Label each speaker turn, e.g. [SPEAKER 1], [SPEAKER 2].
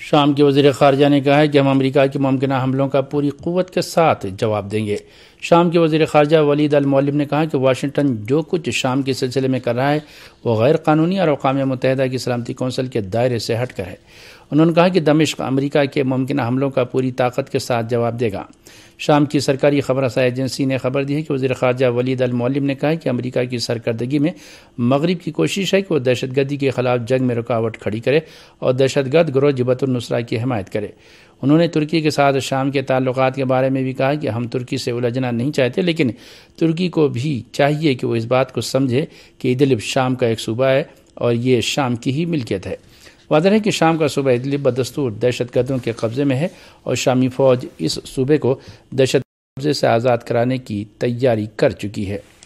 [SPEAKER 1] شام کے وزیر خارجہ نے کہا ہے کہ ہم امریکہ کے ممکنہ حملوں کا پوری قوت کے ساتھ جواب دیں گے۔ شام کے وزیر خارجہ ولید المعلم نے کہا کہ واشنگٹن جو کچھ شام کے سلسلے میں کر رہا ہے وہ غیر قانونی اور اقوام متحدہ کی سلامتی کونسل کے دائرے سے ہٹ کر ہے۔ انہوں نے کہا کہ دمشق امریکہ کے ممکنہ حملوں کا پوری طاقت کے ساتھ جواب دے گا۔ شام کی سرکاری خبر رساں ایجنسی نے خبر دی ہے کہ وزیر خارجہ ولید المعلم نے کہا کہ امریکہ کی سرکردگی میں مغرب کی کوشش ہے کہ وہ دہشت گردی کے خلاف جنگ میں رکاوٹ کھڑی کرے اور دہشت گرد گروہ جبہت النصرہ کی حمایت کرے۔ انہوں نے ترکی کے ساتھ شام کے تعلقات کے بارے میں بھی کہا کہ ہم ترکی سے الجھنا نہیں چاہتے، لیکن ترکی کو بھی چاہیے کہ وہ اس بات کو سمجھے کہ ادلب شام کا ایک صوبہ ہے اور یہ شام کی ہی ملکیت ہے۔ واضح ہے کہ شام کا صوبہ ادلب بدستور دہشت گردوں کے قبضے میں ہے اور شامی فوج اس صوبے کو دہشت قبضے سے آزاد کرانے کی تیاری کر چکی ہے۔